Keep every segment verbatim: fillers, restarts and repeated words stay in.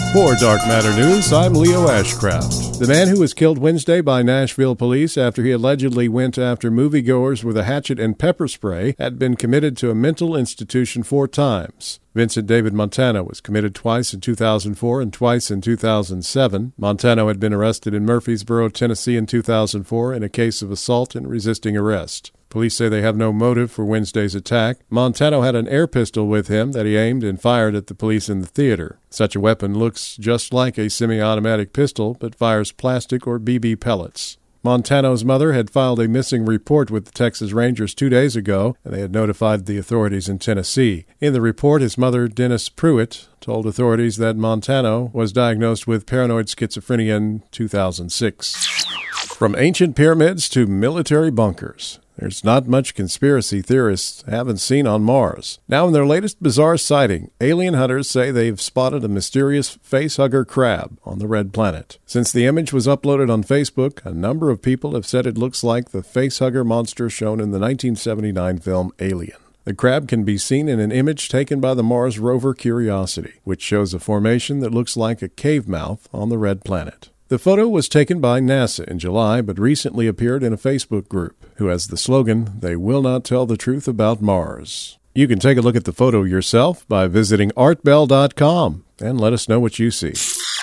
For Dark Matter News, I'm Leo Ashcraft. The man who was killed Wednesday by Nashville police after he allegedly went after moviegoers with a hatchet and pepper spray had been committed to a mental institution four times. Vincent David Montano was committed twice in two thousand four and twice in two thousand seven. Montano had been arrested in Murfreesboro, Tennessee in two thousand four in a case of assault and resisting arrest. Police say they have no motive for Wednesday's attack. Montano had an air pistol with him that he aimed and fired at the police in the theater. Such a weapon looks just like a semi-automatic pistol, but fires plastic or B B pellets. Montano's mother had filed a missing report with the Texas Rangers two days ago, and they had notified the authorities in Tennessee. In the report, his mother, Dennis Pruitt, told authorities that Montano was diagnosed with paranoid schizophrenia in two thousand six. From ancient pyramids to military bunkers, there's not much conspiracy theorists haven't seen on Mars. Now, in their latest bizarre sighting, alien hunters say they've spotted a mysterious facehugger crab on the red planet. Since the image was uploaded on Facebook, a number of people have said it looks like the facehugger monster shown in the nineteen seventy-nine film Alien. The crab can be seen in an image taken by the Mars rover Curiosity, which shows a formation that looks like a cave mouth on the red planet. The photo was taken by NASA in July, but recently appeared in a Facebook group, who has the slogan, "They will not tell the truth about Mars." You can take a look at the photo yourself by visiting art bell dot com and let us know what you see.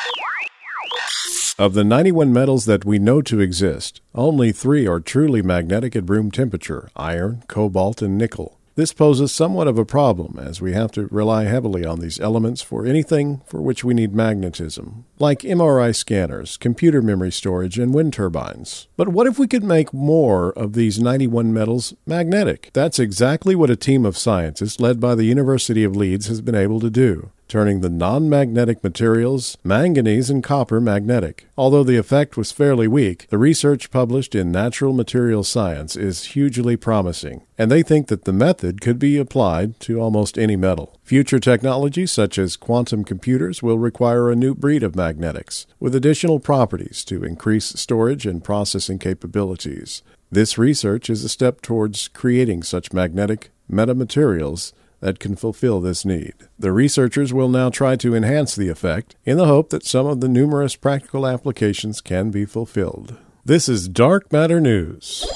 Of the ninety-one metals that we know to exist, only three are truly magnetic at room temperature: iron, cobalt, and nickel. This poses somewhat of a problem, as we have to rely heavily on these elements for anything for which we need magnetism, like M R I scanners, computer memory storage, and wind turbines. But what if we could make more of these ninety-one metals magnetic? That's exactly what a team of scientists led by the University of Leeds has been able to do, turning the non-magnetic materials, manganese and copper, magnetic. Although the effect was fairly weak, the research published in Natural Materials Science is hugely promising, and they think that the method could be applied to almost any metal. Future technologies such as quantum computers will require a new breed of magnetics, with additional properties to increase storage and processing capabilities. This research is a step towards creating such magnetic metamaterials that can fulfill this need. The researchers will now try to enhance the effect in the hope that some of the numerous practical applications can be fulfilled. This is Dark Matter News.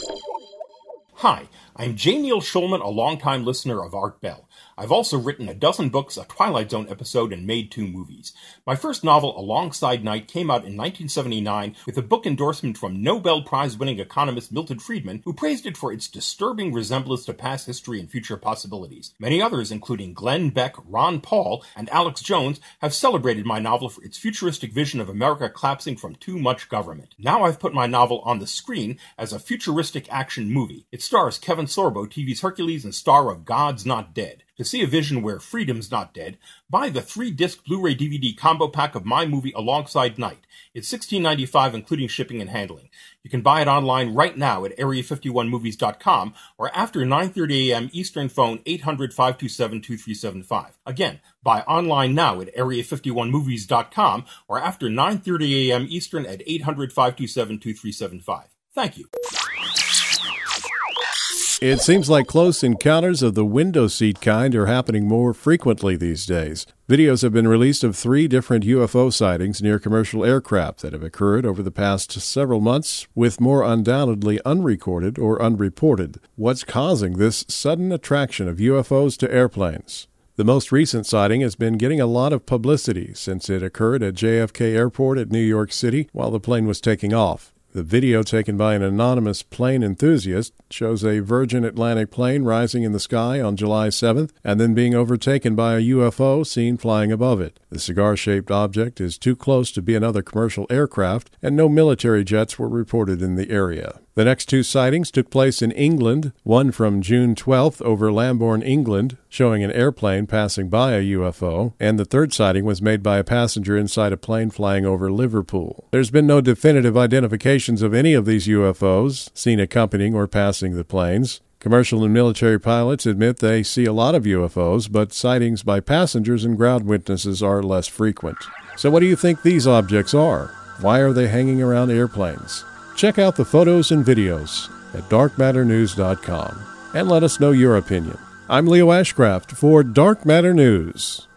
Hi, I'm J. Neil Schulman, a longtime listener of Art Bell. I've also written a dozen books, a Twilight Zone episode, and made two movies. My first novel, Alongside Night, came out in nineteen seventy-nine with a book endorsement from Nobel Prize-winning economist Milton Friedman, who praised it for its disturbing resemblance to past history and future possibilities. Many others, including Glenn Beck, Ron Paul, and Alex Jones, have celebrated my novel for its futuristic vision of America collapsing from too much government. Now I've put my novel on the screen as a futuristic action movie. It stars Kevin Sorbo, T V's Hercules and star of God's Not Dead. To see a vision where freedom's not dead, buy the three-disc Blu-ray D V D combo pack of my movie Alongside Night. It's sixteen ninety-five dollars including shipping and handling. You can buy it online right now at area fifty-one movies dot com or after nine thirty a.m. Eastern, phone eight hundred, five two seven, two three seven five. Again, buy online now at area fifty-one movies dot com or after nine thirty a.m. Eastern at eight hundred, five two seven, two three seven five. Thank you. It seems like close encounters of the window seat kind are happening more frequently these days. Videos have been released of three different U F O sightings near commercial aircraft that have occurred over the past several months, with more undoubtedly unrecorded or unreported. What's causing this sudden attraction of U F Os to airplanes? The most recent sighting has been getting a lot of publicity since it occurred at J F K Airport at New York City while the plane was taking off. The video taken by an anonymous plane enthusiast shows a Virgin Atlantic plane rising in the sky on July seventh and then being overtaken by a U F O seen flying above it. The cigar-shaped object is too close to be another commercial aircraft, and no military jets were reported in the area. The next two sightings took place in England, one from June twelfth over Lambourne, England, showing an airplane passing by a U F O, and the third sighting was made by a passenger inside a plane flying over Liverpool. There's been no definitive identifications of any of these U F Os seen accompanying or passing the planes. Commercial and military pilots admit they see a lot of U F Os, but sightings by passengers and ground witnesses are less frequent. So what do you think these objects are? Why are they hanging around airplanes? Check out the photos and videos at dark matter news dot com and let us know your opinion. I'm Leo Ashcraft for Dark Matter News.